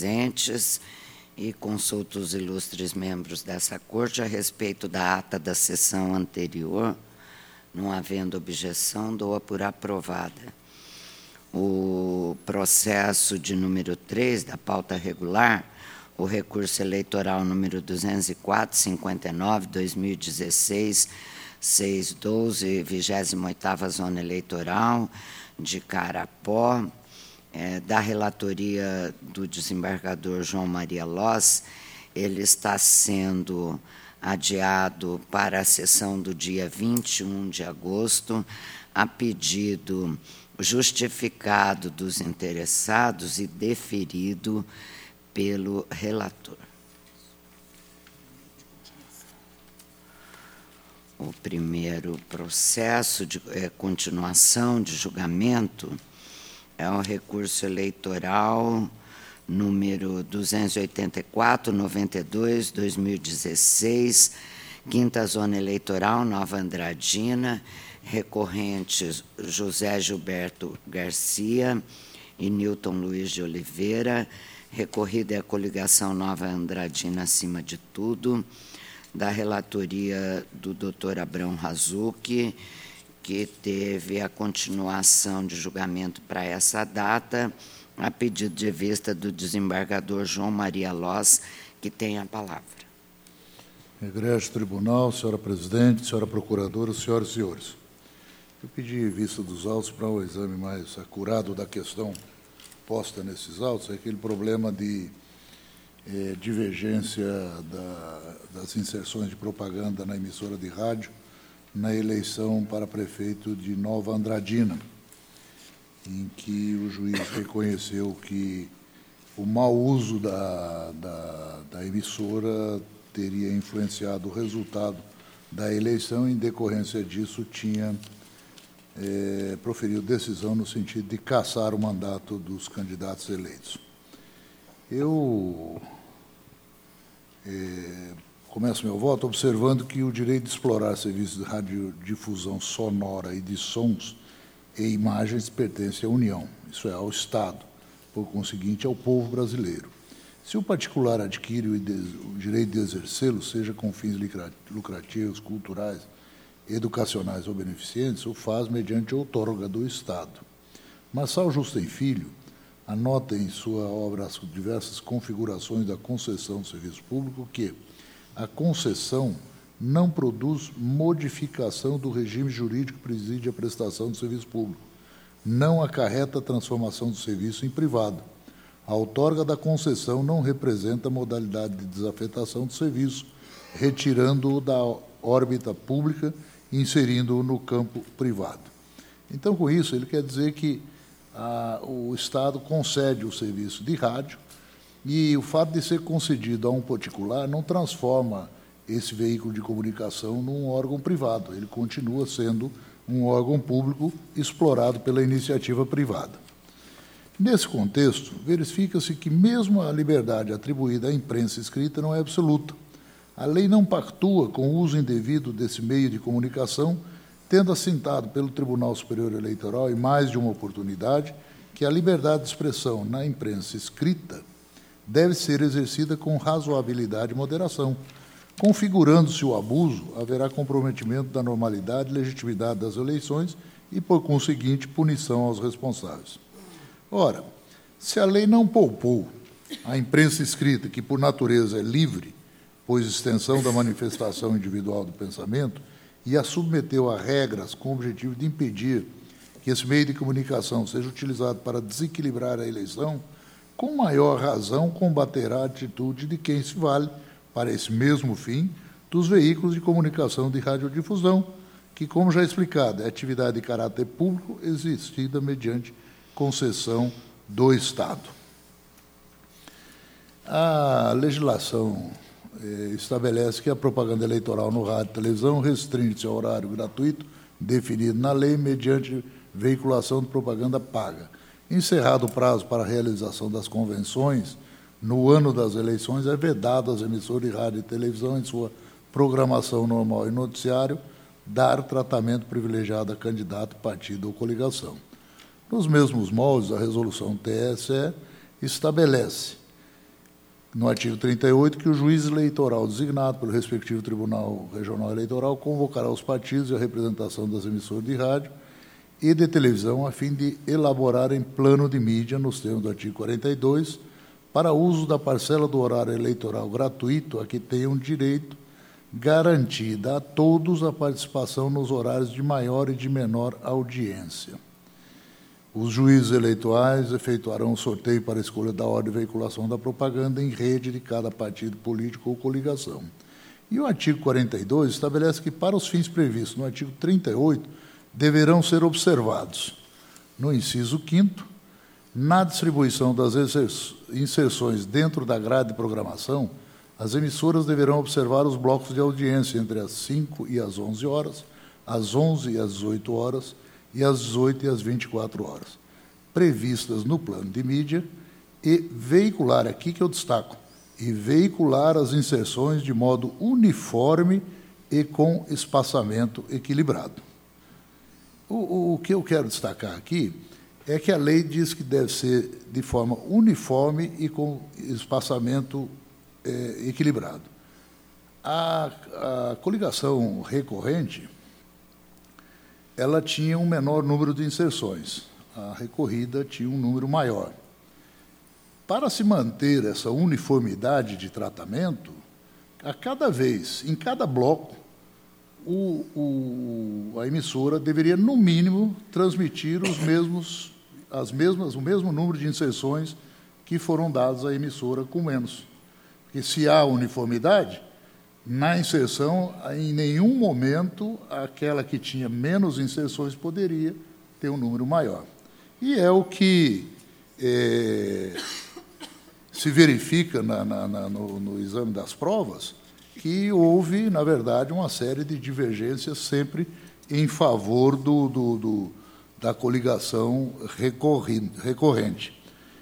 presentes e consulto os ilustres membros dessa Corte a respeito da ata da sessão anterior. Não havendo objeção, dou-a por aprovada. O processo de número 3 da pauta regular, o recurso eleitoral número 204/59, 2016, 612, 28ª Zona Eleitoral de Carapó, da relatoria do desembargador João Maria Loz, ele está sendo adiado para a sessão do dia 21 de agosto, a pedido justificado dos interessados e deferido pelo relator. O primeiro processo de continuação de julgamento é o recurso eleitoral número 284/92, 2016, 5ª Zona Eleitoral, Nova Andradina, recorrentes José Gilberto Garcia e Nilton Luiz de Oliveira, recorrida é a coligação Nova Andradina acima de tudo, da relatoria do Dr. Abrão Razucchi, que teve a continuação de julgamento para essa data, a pedido de vista do desembargador João Maria Loz, que tem a palavra. Egrégio Tribunal, senhora Presidente, senhora Procuradora, senhoras e senhores. Eu pedi vista dos autos para um exame mais acurado da questão posta nesses autos, é aquele problema de divergência das inserções de propaganda na emissora de rádio na eleição para prefeito de Nova Andradina, em que o juiz reconheceu que o mau uso da emissora teria influenciado o resultado da eleição, e, em decorrência disso, tinha proferido decisão no sentido de cassar o mandato dos candidatos eleitos. Eu começo meu voto observando que o direito de explorar serviços de radiodifusão sonora e de sons e imagens pertence à União, isso é, ao Estado, por conseguinte, ao povo brasileiro. Se o particular adquire o direito de exercê-lo, seja com fins lucrativos, culturais, educacionais ou beneficentes, o faz mediante outorga do Estado. Marçal Justem Filho anota em sua obra as diversas configurações da concessão do serviço público que a concessão não produz modificação do regime jurídico que preside a prestação do serviço público, não acarreta a transformação do serviço em privado. A outorga da concessão não representa a modalidade de desafetação do serviço, retirando-o da órbita pública e inserindo-o no campo privado. Então, com isso, ele quer dizer que o Estado concede o serviço de rádio, e o fato de ser concedido a um particular não transforma esse veículo de comunicação num órgão privado. Ele continua sendo um órgão público explorado pela iniciativa privada. Nesse contexto, verifica-se que mesmo a liberdade atribuída à imprensa escrita não é absoluta. A lei não pactua com o uso indevido desse meio de comunicação, tendo assentado pelo Tribunal Superior Eleitoral, em mais de uma oportunidade, que a liberdade de expressão na imprensa escrita deve ser exercida com razoabilidade e moderação. Configurando-se o abuso, haverá comprometimento da normalidade e legitimidade das eleições e, por conseguinte, punição aos responsáveis. Ora, se a lei não poupou a imprensa escrita, que por natureza é livre, pois extensão da manifestação individual do pensamento, e a submeteu a regras com o objetivo de impedir que esse meio de comunicação seja utilizado para desequilibrar a eleição, com maior razão combaterá a atitude de quem se vale, para esse mesmo fim, dos veículos de comunicação de radiodifusão, que, como já explicado, é atividade de caráter público exercida mediante concessão do Estado. A legislação estabelece que a propaganda eleitoral no rádio e televisão restringe-se ao horário gratuito definido na lei mediante veiculação de propaganda paga. Encerrado o prazo para a realização das convenções, no ano das eleições é vedado às emissoras de rádio e televisão, em sua programação normal e noticiário, dar tratamento privilegiado a candidato, partido ou coligação. Nos mesmos moldes, a resolução TSE estabelece no artigo 38, que o juiz eleitoral designado pelo respectivo Tribunal Regional Eleitoral convocará os partidos e a representação das emissoras de rádio e de televisão a fim de elaborarem plano de mídia nos termos do artigo 42 para uso da parcela do horário eleitoral gratuito a que tenham direito, garantida a todos a participação nos horários de maior e de menor audiência. Os juízes eleitorais efetuarão o sorteio para a escolha da ordem de veiculação da propaganda em rede de cada partido político ou coligação. E o artigo 42 estabelece que, para os fins previstos no artigo 38, deverão ser observados, no inciso 5º, na distribuição das inserções dentro da grade de programação, as emissoras deverão observar os blocos de audiência entre as 5 e as 11 horas, às 11 e às 18 horas e às 18 e às 24 horas, previstas no plano de mídia, e veicular, aqui que eu destaco, e veicular as inserções de modo uniforme e com espaçamento equilibrado. O que eu quero destacar aqui é que a lei diz que deve ser de forma uniforme e com espaçamento equilibrado. A coligação recorrente, ela tinha um menor número de inserções, a recorrida tinha um número maior. Para se manter essa uniformidade de tratamento, a cada vez, em cada bloco, a emissora deveria, no mínimo, transmitir o mesmo número de inserções que foram dadas à emissora com menos. Porque se há uniformidade, na inserção, em nenhum momento, aquela que tinha menos inserções poderia ter um número maior. E é o que se verifica no exame das provas, que houve, na verdade, uma série de divergências sempre em favor da coligação recorrente.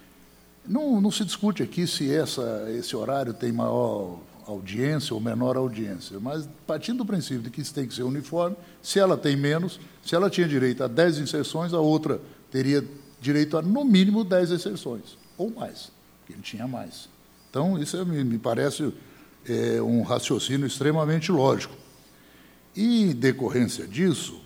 Não se discute aqui se esse horário tem maior audiência ou menor audiência, mas partindo do princípio de que isso tem que ser uniforme, se ela tem menos, se ela tinha direito a 10 inserções, a outra teria direito a, no mínimo, 10 inserções, ou mais, porque ele tinha mais. Então, isso me parece um raciocínio extremamente lógico. E, em decorrência disso,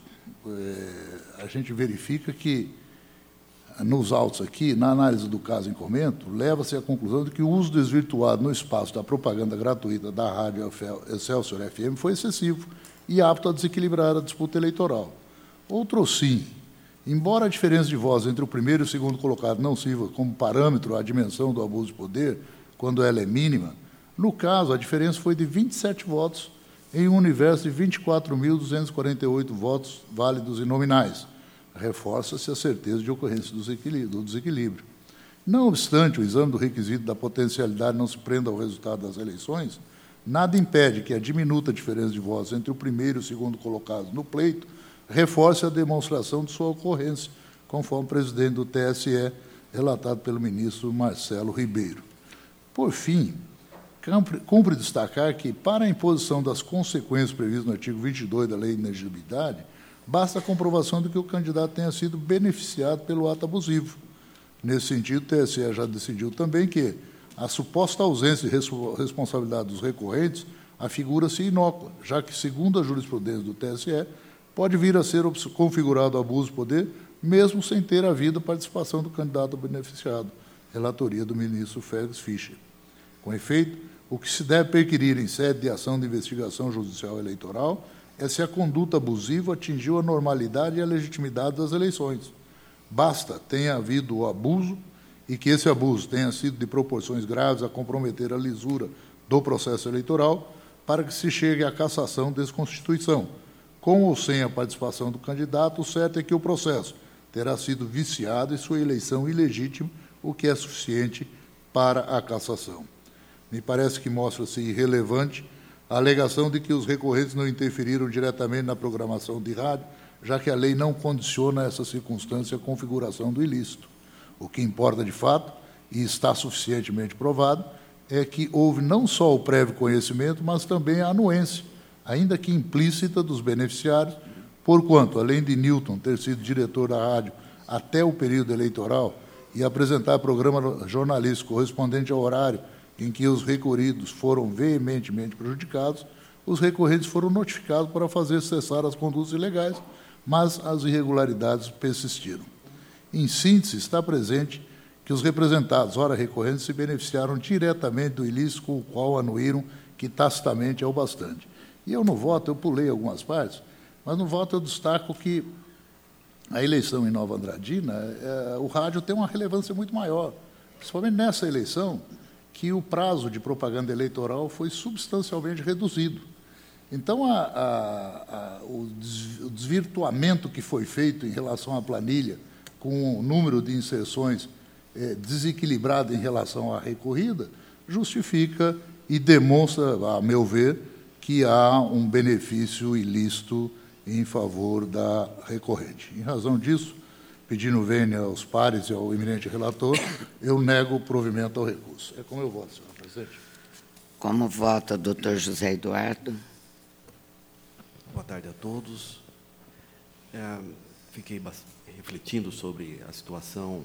a gente verifica que, nos autos aqui, na análise do caso em comento, leva-se à conclusão de que o uso desvirtuado no espaço da propaganda gratuita da Rádio Excelsior FM foi excessivo e apto a desequilibrar a disputa eleitoral. Outro sim, embora a diferença de voz entre o primeiro e o segundo colocado não sirva como parâmetro à dimensão do abuso de poder, quando ela é mínima, no caso, a diferença foi de 27 votos em um universo de 24.248 votos válidos e nominais. Reforça-se a certeza de ocorrência do desequilíbrio. Não obstante o exame do requisito da potencialidade não se prenda ao resultado das eleições, nada impede que a diminuta diferença de votos entre o primeiro e o segundo colocados no pleito reforce a demonstração de sua ocorrência, conforme o presidente do TSE, relatado pelo ministro Marcelo Ribeiro. Por fim, cumpre destacar que, para a imposição das consequências previstas no artigo 22 da Lei de Inelegibilidade, basta a comprovação de que o candidato tenha sido beneficiado pelo ato abusivo. Nesse sentido, o TSE já decidiu também que a suposta ausência de responsabilidade dos recorrentes afigura-se inócua, já que, segundo a jurisprudência do TSE, pode vir a ser configurado abuso de poder, mesmo sem ter havido participação do candidato beneficiado, relatoria do ministro Félix Fischer. Com efeito, o que se deve perquirir em sede de ação de investigação judicial eleitoral é se a conduta abusiva atingiu a normalidade e a legitimidade das eleições. Basta tenha havido o abuso e que esse abuso tenha sido de proporções graves a comprometer a lisura do processo eleitoral para que se chegue à cassação e desconstituição. Com ou sem a participação do candidato, o certo é que o processo terá sido viciado e sua eleição ilegítima, o que é suficiente para a cassação. Me parece que mostra-se irrelevante a alegação de que os recorrentes não interferiram diretamente na programação de rádio, já que a lei não condiciona essa circunstância a configuração do ilícito. O que importa de fato, e está suficientemente provado, é que houve não só o prévio conhecimento, mas também a anuência, ainda que implícita, dos beneficiários, porquanto, além de Newton ter sido diretor da rádio até o período eleitoral e apresentar programa jornalístico correspondente ao horário em que os recorridos foram veementemente prejudicados, os recorrentes foram notificados para fazer cessar as condutas ilegais, mas as irregularidades persistiram. Em síntese, está presente que os representados, ora recorrentes, se beneficiaram diretamente do ilícito com o qual anuíram que tacitamente é o bastante. E eu no voto, eu pulei algumas partes, mas no voto eu destaco que a eleição em Nova Andradina, o rádio tem uma relevância muito maior, principalmente nessa eleição, que o prazo de propaganda eleitoral foi substancialmente reduzido. Então, o desvirtuamento que foi feito em relação à planilha, com o número de inserções desequilibrado em relação à recorrida, justifica e demonstra, a meu ver, que há um benefício ilícito em favor da recorrente. Em razão disso, pedindo vênia aos pares e ao eminente relator, eu nego o provimento ao recurso. É como eu voto, senhor presidente. Como vota o doutor José Eduardo? Boa tarde a todos. Fiquei refletindo sobre a situação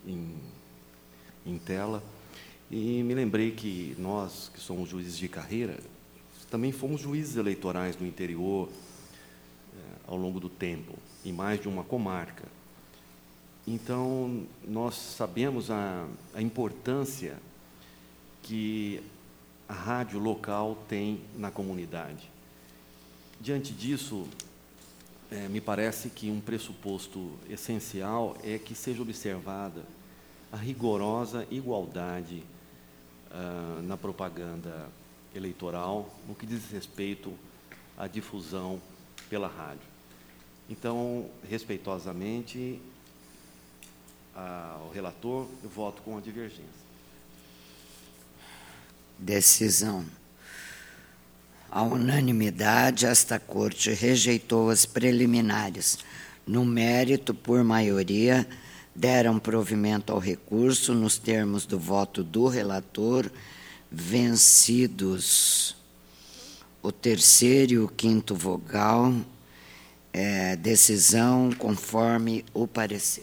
em tela e me lembrei que nós, que somos juízes de carreira, também fomos juízes eleitorais no interior ao longo do tempo, em mais de uma comarca. Então, nós sabemos a importância que a rádio local tem na comunidade. Diante disso, me parece que um pressuposto essencial é que seja observada a rigorosa igualdade na propaganda eleitoral, no que diz respeito à difusão pela rádio. Então, respeitosamente, ao relator, eu voto com a divergência. Decisão. À unanimidade, esta Corte rejeitou as preliminares. No mérito, por maioria, deram provimento ao recurso nos termos do voto do relator, vencidos o terceiro e o quinto vogal, decisão conforme o parecer.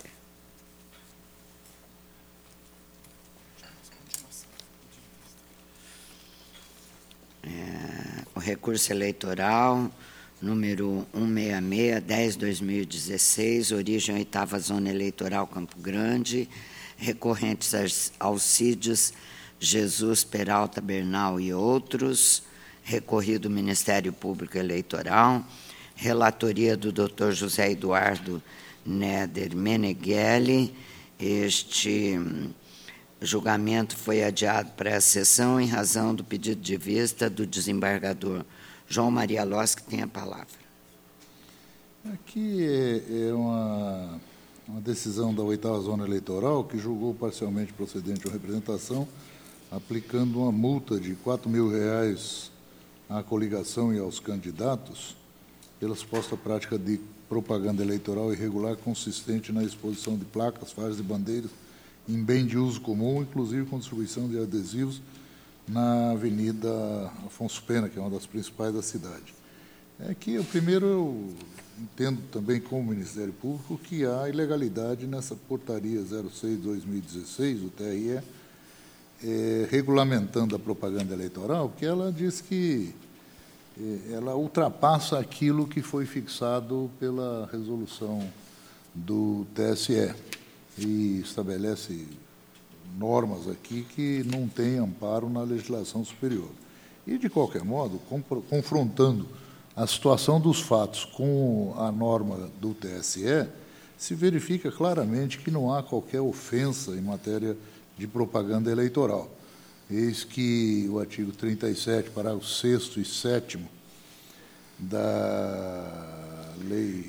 O recurso eleitoral número 166/10/2016, origem 8ª Zona Eleitoral Campo Grande, recorrentes Alcides Jesus Peralta Bernal e outros, recorrido do Ministério Público Eleitoral, relatoria do Dr. José Eduardo Neder Meneghelli. Este julgamento foi adiado para essa sessão em razão do pedido de vista do desembargador João Maria Loss, que tem a palavra. Aqui é uma decisão da 8ª Zona Eleitoral que julgou parcialmente procedente a representação, aplicando uma multa de R$ 4.000 à coligação e aos candidatos pela suposta prática de propaganda eleitoral irregular consistente na exposição de placas, faixas e bandeiras em bem de uso comum, inclusive com distribuição de adesivos na Avenida Afonso Pena, que é uma das principais da cidade. Que primeiro eu entendo também como Ministério Público que há ilegalidade nessa portaria 06/2016 do TRE, regulamentando a propaganda eleitoral, porque ela diz que ela ultrapassa aquilo que foi fixado pela resolução do TSE e estabelece normas aqui que não têm amparo na legislação superior. E, de qualquer modo, confrontando a situação dos fatos com a norma do TSE, se verifica claramente que não há qualquer ofensa em matéria de propaganda eleitoral. Eis que o artigo 37, parágrafo 6º e 7º da Lei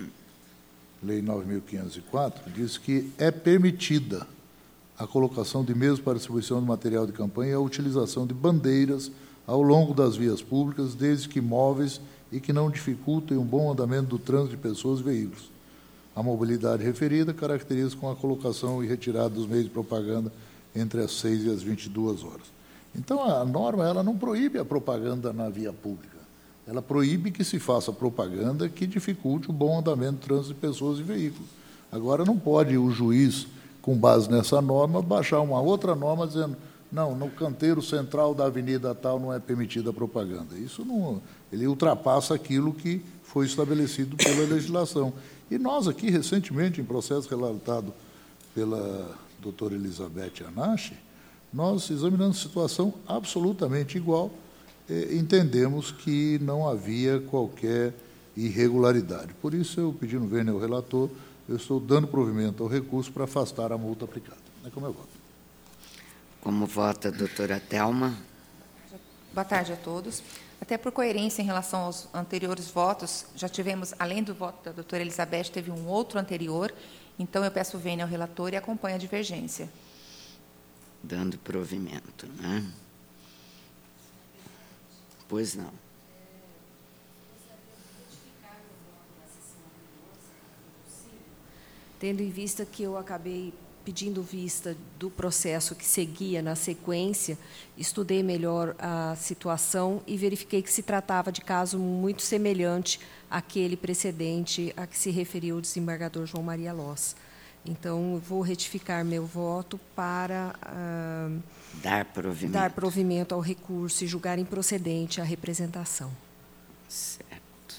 9.504, diz que é permitida a colocação de meios para distribuição de material de campanha e a utilização de bandeiras ao longo das vias públicas, desde que móveis e que não dificultem o bom andamento do trânsito de pessoas e veículos. A mobilidade referida caracteriza com a colocação e retirada dos meios de propaganda entre as 6 e as 22 horas. Então, a norma ela não proíbe a propaganda na via pública. Ela proíbe que se faça propaganda que dificulte o bom andamento do trânsito de pessoas e veículos. Agora, não pode o juiz, com base nessa norma, baixar uma outra norma dizendo não, no canteiro central da avenida tal não é permitida a propaganda. Isso não, ele ultrapassa aquilo que foi estabelecido pela legislação. E nós aqui, recentemente, em processo relatado pela doutora Elizabeth Anache, nós examinando situação absolutamente igual, entendemos que não havia qualquer irregularidade. Por isso, eu pedindo vênia ao relator, eu estou dando provimento ao recurso para afastar a multa aplicada. É como eu voto. Como vota a doutora Thelma? Boa tarde a todos. Até por coerência em relação aos anteriores votos, já tivemos, além do voto da doutora Elizabeth, teve um outro anterior, então eu peço vênia ao relator e acompanho a divergência. Dando provimento, né? Pois não. Tendo em vista que eu acabei pedindo vista do processo que seguia na sequência, estudei melhor a situação e verifiquei que se tratava de caso muito semelhante àquele precedente a que se referiu o desembargador João Maria Loss. Então, eu vou retificar meu voto para dar provimento ao recurso e julgar improcedente a representação. Certo.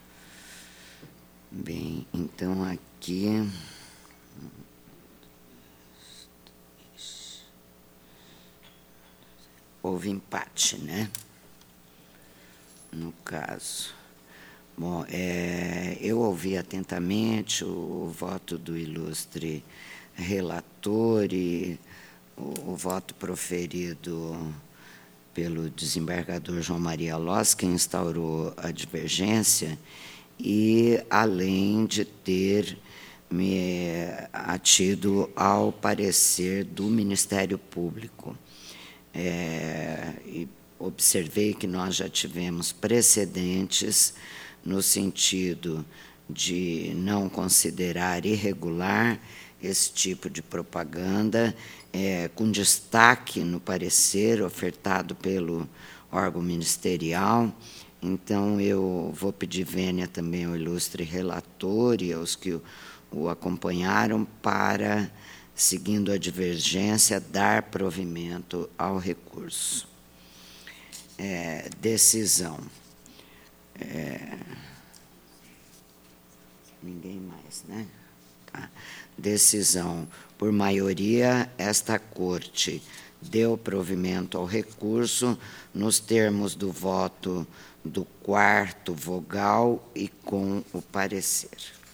Bem, então, aqui... houve empate, né? No caso. Bom, eu ouvi atentamente o voto do ilustre relator e o voto proferido pelo desembargador João Maria Loss, que instaurou a divergência, e além de ter me atido ao parecer do Ministério Público. E observei que nós já tivemos precedentes no sentido de não considerar irregular esse tipo de propaganda, com destaque no parecer ofertado pelo órgão ministerial. Então, eu vou pedir vênia também ao ilustre relator e aos que o acompanharam para, seguindo a divergência, dar provimento ao recurso. Decisão. Ninguém mais, né? Tá. Decisão. Por maioria, esta Corte deu provimento ao recurso nos termos do voto do 4º vogal e com o parecer.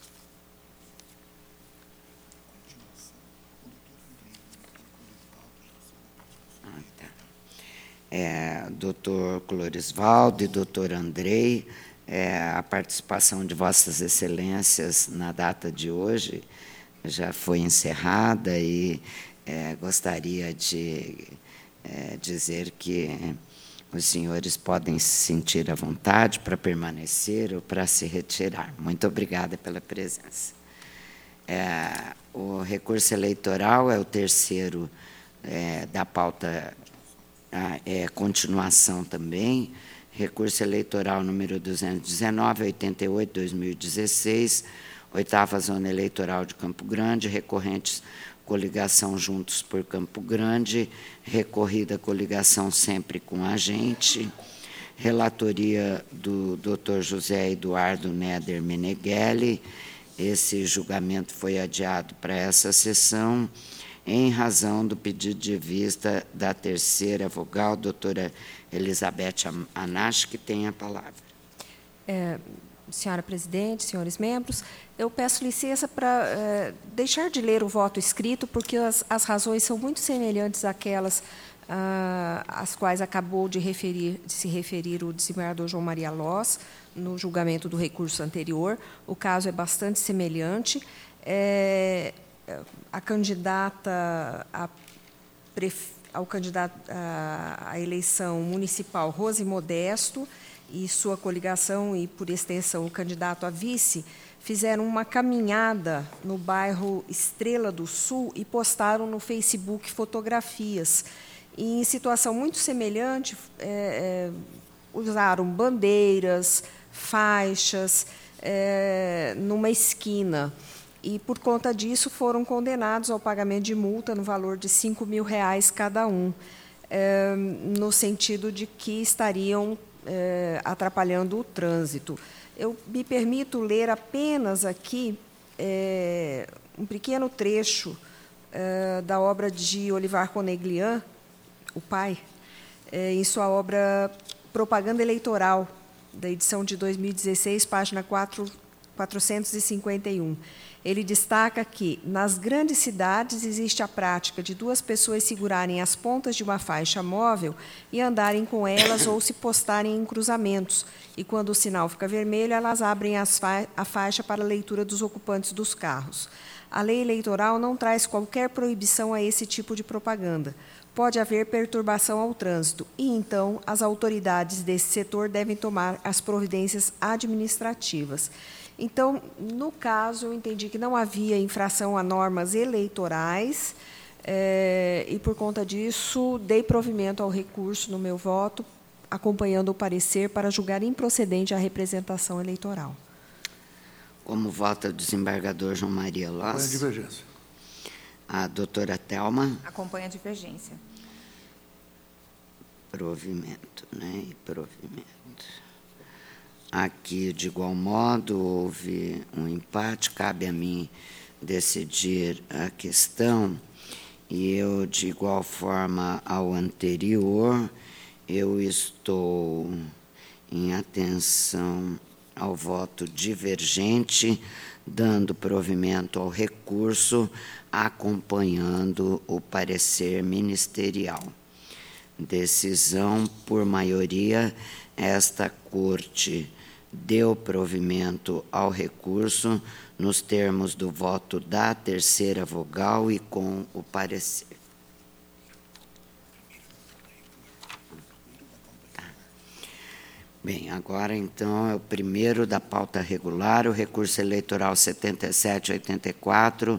Doutor Clorisvaldo e doutor Andrei, a participação de Vossas Excelências na data de hoje já foi encerrada e gostaria de dizer que os senhores podem se sentir à vontade para permanecer ou para se retirar. Muito obrigada pela presença. O recurso eleitoral é o terceiro da pauta. Continuação também, recurso eleitoral número 219, 88/2016, 8ª Zona Eleitoral de Campo Grande, recorrentes coligação Juntos por Campo Grande, recorrida coligação Sempre com a Gente, relatoria do Dr. José Eduardo Neder Meneghelli. Esse julgamento foi adiado para essa sessão, em razão do pedido de vista da terceira vogal, doutora Elizabeth Anache, que tem a palavra. Senhora presidente, senhores membros, eu peço licença para deixar de ler o voto escrito, porque as razões são muito semelhantes àquelas às quais acabou de se referir o desembargador João Maria Loss no julgamento do recurso anterior. O caso é bastante semelhante. A candidata ao candidato à eleição municipal, Rose Modesto, e sua coligação, e, por extensão, o candidato a vice, fizeram uma caminhada no bairro Estrela do Sul e postaram no Facebook fotografias. E, em situação muito semelhante, usaram bandeiras, faixas, numa esquina. E, por conta disso, foram condenados ao pagamento de multa no valor de R$ 5.000 cada um. no sentido de que estariam atrapalhando o trânsito. Eu me permito ler apenas aqui um pequeno trecho da obra de Olivar Coneglian, o pai, em sua obra Propaganda Eleitoral, da edição de 2016, página 451. Ele destaca que, nas grandes cidades, existe a prática de duas pessoas segurarem as pontas de uma faixa móvel e andarem com elas ou se postarem em cruzamentos, e, quando o sinal fica vermelho, elas abrem a faixa para a leitura dos ocupantes dos carros. A lei eleitoral não traz qualquer proibição a esse tipo de propaganda. Pode haver perturbação ao trânsito e, então, as autoridades desse setor devem tomar as providências administrativas. Então, no caso, eu entendi que não havia infração a normas eleitorais e, por conta disso, dei provimento ao recurso no meu voto, acompanhando o parecer para julgar improcedente a representação eleitoral. Como vota o desembargador João Maria Loss? Acompanha a divergência. A doutora Thelma? Acompanha a divergência. Provimento, né? E provimento. Aqui, de igual modo, houve um empate, cabe a mim decidir a questão, e eu, de igual forma ao anterior, eu estou em atenção ao voto divergente, dando provimento ao recurso, acompanhando o parecer ministerial. Decisão por maioria, esta Corte deu provimento ao recurso nos termos do voto da terceira vogal e com o parecer. Bem, agora, então, é o primeiro da pauta regular, o recurso eleitoral 7784,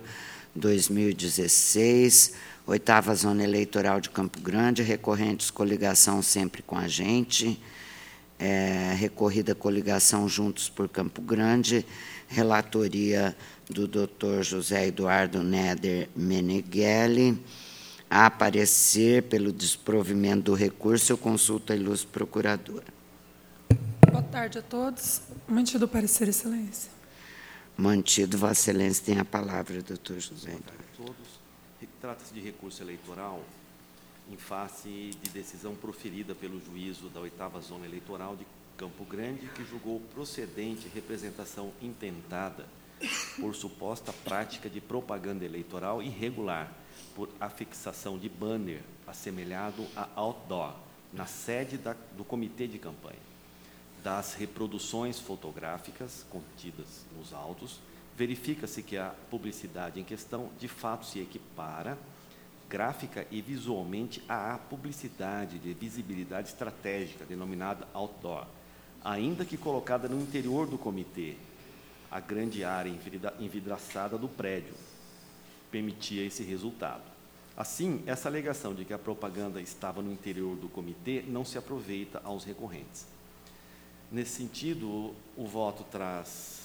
2016, 8ª Zona Eleitoral de Campo Grande, recorrentes coligação Sempre com a Gente, recorrida coligação Juntos por Campo Grande, relatoria do Dr. José Eduardo Neder Meneghelli. A aparecer pelo desprovimento do recurso, eu consulto a ilustre procuradora. Boa tarde a todos. Mantido o parecer, Excelência. Mantido, Vossa Excelência tem a palavra, doutor José. Boa tarde a todos. Trata-se de recurso eleitoral em face de decisão proferida pelo juízo da 8ª Zona Eleitoral de Campo Grande, que julgou procedente representação intentada por suposta prática de propaganda eleitoral irregular por afixação de banner assemelhado a outdoor na sede do comitê de campanha. Das reproduções fotográficas contidas nos autos, verifica-se que a publicidade em questão, de fato, se equipara, gráfica e visualmente, à publicidade de visibilidade estratégica, denominada outdoor, ainda que colocada no interior do comitê. A grande área envidraçada do prédio permitia esse resultado. Assim, essa alegação de que a propaganda estava no interior do comitê não se aproveita aos recorrentes. Nesse sentido, o voto traz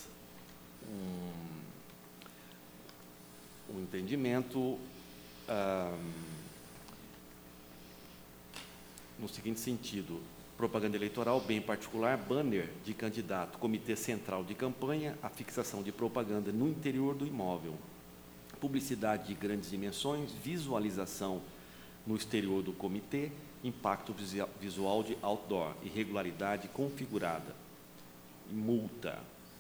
um entendimento no seguinte sentido: propaganda eleitoral, bem particular, banner de candidato, comitê central de campanha, a fixação de propaganda no interior do imóvel, publicidade de grandes dimensões, visualização no exterior do comitê, impacto visual de outdoor, irregularidade configurada, multa.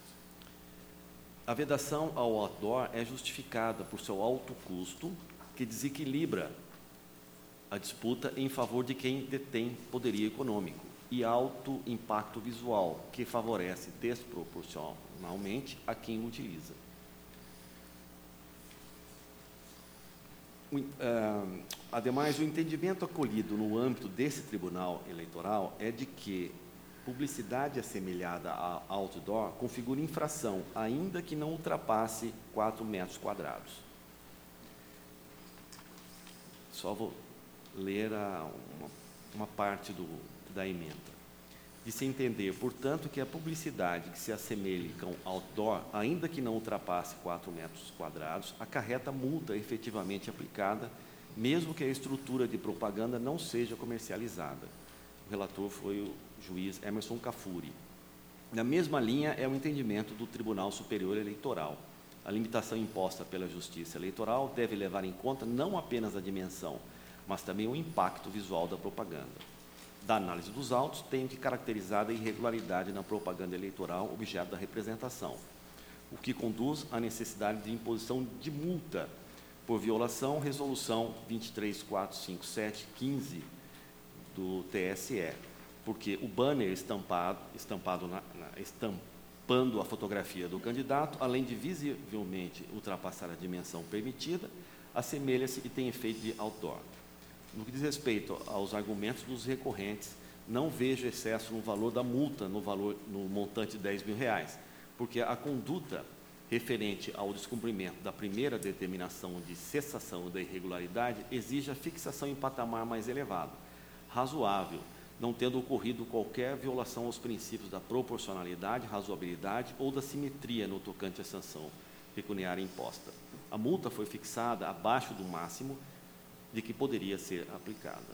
A vedação ao outdoor é justificada por seu alto custo, que desequilibra a disputa em favor de quem detém poderio econômico, e alto impacto visual, que favorece desproporcionalmente a quem o utiliza. Ademais, o entendimento acolhido no âmbito desse Tribunal Eleitoral é de que publicidade assemelhada a outdoor configura infração, ainda que não ultrapasse 4 metros quadrados. Só vou ler uma parte da emenda. De se entender, portanto, que a publicidade que se assemelhe com outdoor, ainda que não ultrapasse 4 metros quadrados, acarreta multa efetivamente aplicada mesmo que a estrutura de propaganda não seja comercializada. O relator foi o juiz Emerson Cafuri. Na mesma linha é o entendimento do Tribunal Superior Eleitoral. A limitação imposta pela Justiça Eleitoral deve levar em conta não apenas a dimensão, mas também o impacto visual da propaganda. Da análise dos autos, tem que caracterizar a irregularidade na propaganda eleitoral objeto da representação, o que conduz à necessidade de imposição de multa por violação, resolução 23457/15 do TSE, porque o banner estampando a fotografia do candidato, além de visivelmente ultrapassar a dimensão permitida, assemelha-se e tem efeito de outdoor. No que diz respeito aos argumentos dos recorrentes, não vejo excesso no valor da multa, no montante de R$10.000, porque a conduta referente ao descumprimento da primeira determinação de cessação da irregularidade exige a fixação em patamar mais elevado, razoável, não tendo ocorrido qualquer violação aos princípios da proporcionalidade, razoabilidade ou da simetria no tocante à sanção pecuniária imposta. A multa foi fixada abaixo do máximo de que poderia ser aplicada.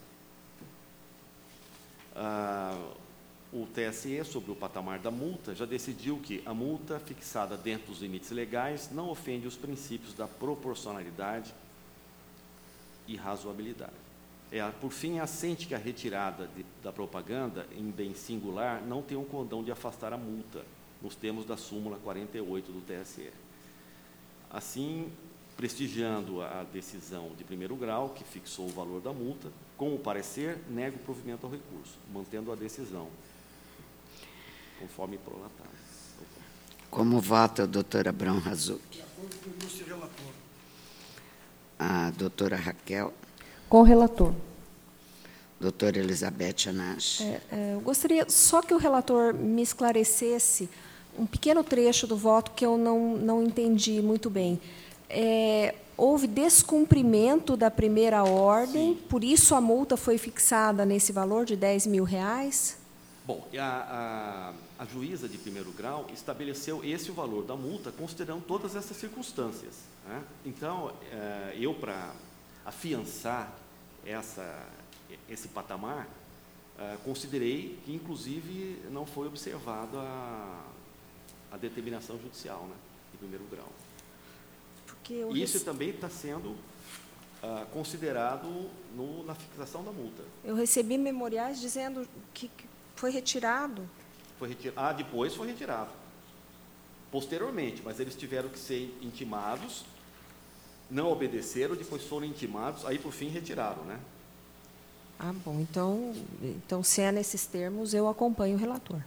O TSE, sobre o patamar da multa, já decidiu que a multa fixada dentro dos limites legais não ofende os princípios da proporcionalidade e razoabilidade. Por fim, assente que a retirada da propaganda em bem singular não tem um condão de afastar a multa, nos termos da súmula 48 do TSE. Assim, prestigiando a decisão de primeiro grau, que fixou o valor da multa, com o parecer, nega o provimento ao recurso, mantendo a decisão, conforme prolatado. Como vota a doutora Abrão Razuk? De acordo com o ilustre relator. A doutora Raquel? Com o relator. Doutora Elizabeth Anache? Eu gostaria só que o relator me esclarecesse um pequeno trecho do voto que eu não entendi muito bem. Houve descumprimento da primeira ordem, sim, por isso a multa foi fixada nesse valor de R$10.000? Bom, a juíza de primeiro grau estabeleceu esse o valor da multa, considerando todas essas circunstâncias, né? Então, eu, para afiançar esse patamar, considerei que, inclusive, não foi observada a determinação judicial, né, de primeiro grau. Isso também está sendo considerado na fixação da multa. Eu recebi memoriais dizendo que foi retirado. Depois foi retirado. Posteriormente, mas eles tiveram que ser intimados, não obedeceram, depois foram intimados, aí, por fim, retiraram, né? Bom, então, se é nesses termos, eu acompanho o relator.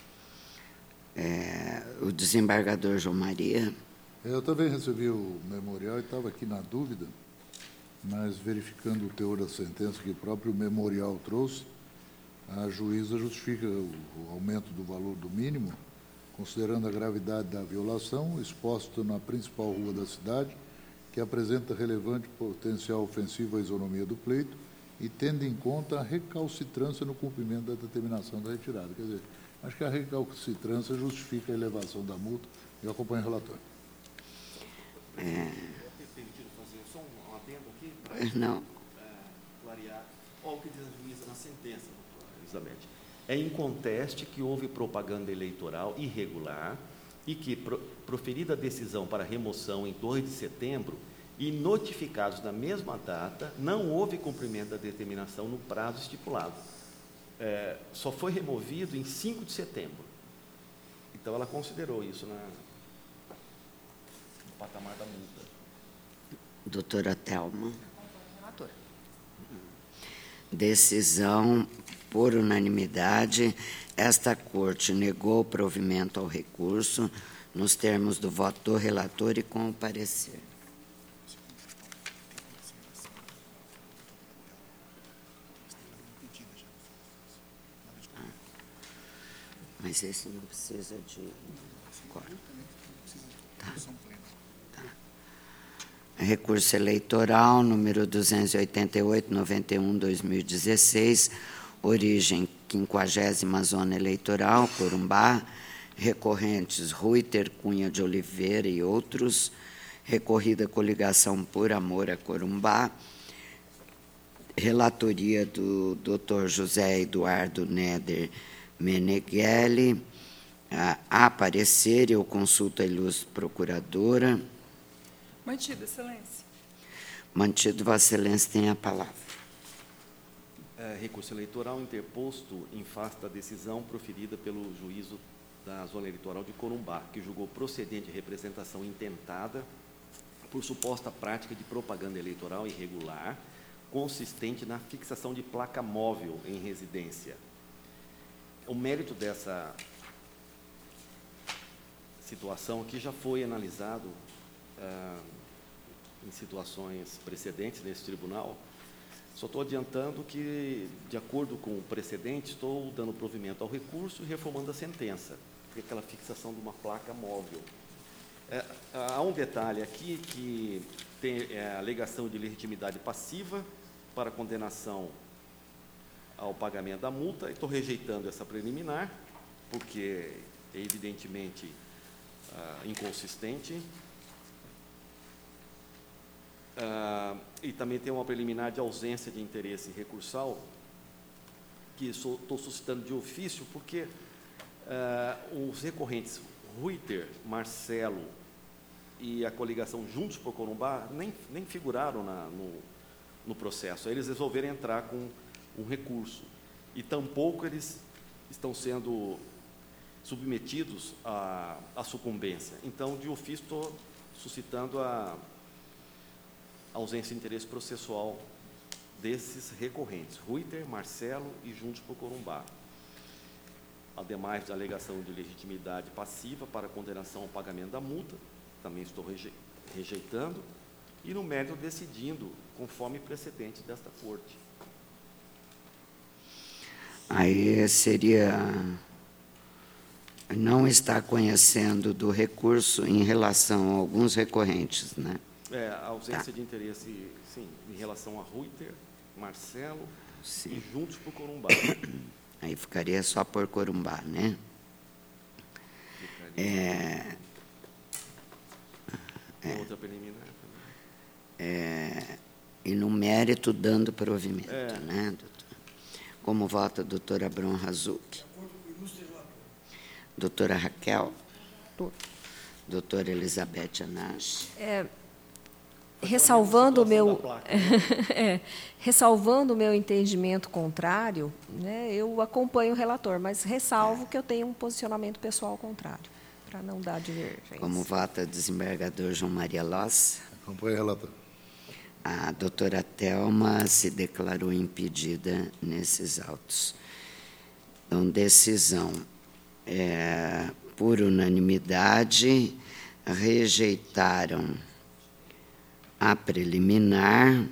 O desembargador João Maria. Eu também recebi o memorial e estava aqui na dúvida, mas verificando o teor da sentença que o próprio memorial trouxe, a juíza justifica o aumento do valor do mínimo, considerando a gravidade da violação exposta na principal rua da cidade, que apresenta relevante potencial ofensivo à isonomia do pleito e tendo em conta a recalcitrância no cumprimento da determinação da retirada. Quer dizer, acho que a recalcitrância justifica a elevação da multa. Eu acompanho o relator. Permitido fazer só um adendo aqui? Não. Clarear. Olha o que diz a juíza na sentença, doutora Elizabeth. É inconteste que houve propaganda eleitoral irregular e que, proferida a decisão para remoção em 2 de setembro e notificados na mesma data, não houve cumprimento da determinação no prazo estipulado. Só foi removido em 5 de setembro. Então, ela considerou isso no patamar da multa. Doutora Thelma. Relator. Decisão por unanimidade. Esta Corte negou o provimento ao recurso nos termos do voto do relator e com o parecer. Mas esse não precisa de... Tá. Recurso eleitoral número 288-91/2016, origem 50ª Zona Eleitoral, Corumbá, recorrentes Ruiter Cunha de Oliveira e outros, recorrida coligação Por Amor a Corumbá, relatoria do Dr. José Eduardo Neder Meneghelli. A parecer, eu consulto a ilustre procuradora. Mantido, excelência. Mantido, Vossa Excelência tem a palavra. Recurso eleitoral interposto em face da decisão proferida pelo juízo da Zona Eleitoral de Corumbá, que julgou procedente representação intentada por suposta prática de propaganda eleitoral irregular, consistente na fixação de placa móvel em residência. O mérito dessa situação aqui já foi analisado em situações precedentes nesse tribunal. Só estou adiantando que, de acordo com o precedente, estou dando provimento ao recurso e reformando a sentença, porque aquela fixação de uma placa móvel. Há um detalhe aqui que tem a alegação de legitimidade passiva para condenação ao pagamento da multa. Estou rejeitando essa preliminar, porque é evidentemente inconsistente. E também tem uma preliminar de ausência de interesse recursal, que estou suscitando de ofício, porque os recorrentes Ruiter, Marcelo e a coligação Juntos por Corumbá nem figuraram no processo. Aí eles resolveram entrar com um recurso, e tampouco eles estão sendo submetidos à sucumbência. Então, de ofício, estou suscitando a ausência de interesse processual desses recorrentes, Ruiter, Marcelo e Juntos por Corumbá. Ademais da alegação de legitimidade passiva para condenação ao pagamento da multa, também estou rejeitando, e no mérito decidindo conforme precedente desta Corte. Aí seria não estar conhecendo do recurso em relação a alguns recorrentes, né? A ausência de interesse, sim, em relação a Ruiter, Marcelo e Juntos por Corumbá. Aí ficaria só por Corumbá, né? Outra preliminar também. E no mérito, dando provimento, né, doutor? Como vota a doutora Bron Razuc? Doutora Raquel? Doutora Elizabeth Anache? Ressalvando o meu entendimento contrário, né, eu acompanho o relator, mas ressalvo que eu tenho um posicionamento pessoal contrário, para não dar divergência. Como vota o desembargador João Maria Loss? Acompanho o relator. A doutora Thelma se declarou impedida nesses autos. Então, decisão por unanimidade, rejeitaram a preliminar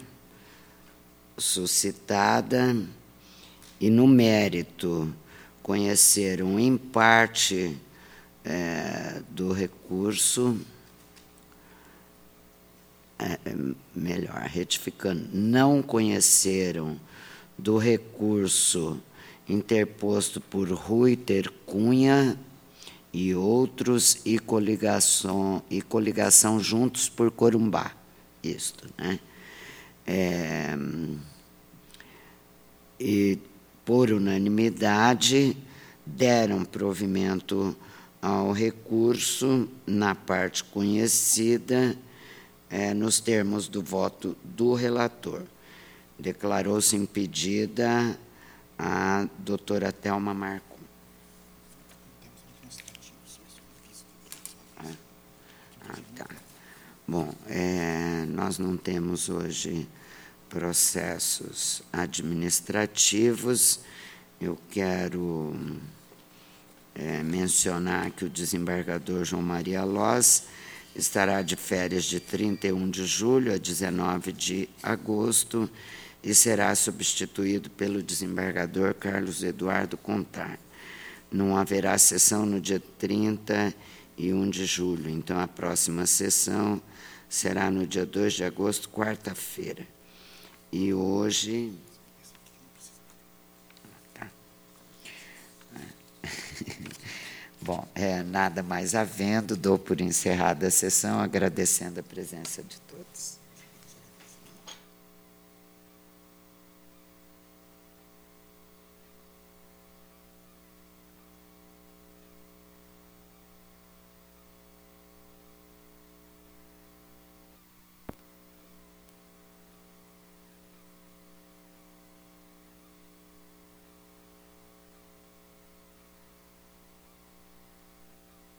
suscitada e, no mérito, conheceram em parte do recurso, melhor, retificando, não conheceram do recurso interposto por Ruiter Cunha e outros e coligação Juntos por Corumbá. Isto, né? E, por unanimidade, deram provimento ao recurso na parte conhecida, nos termos do voto do relator. Declarou-se impedida a doutora Thelma Marcon. Tá. Bom, nós não temos hoje processos administrativos. Eu quero mencionar que o desembargador João Maria Loss estará de férias de 31 de julho a 19 de agosto e será substituído pelo desembargador Carlos Eduardo Contar. Não haverá sessão no dia 31 de julho, então a próxima sessão será no dia 2 de agosto, quarta-feira. E hoje... Tá. Bom, nada mais havendo, dou por encerrada a sessão, agradecendo a presença de todos.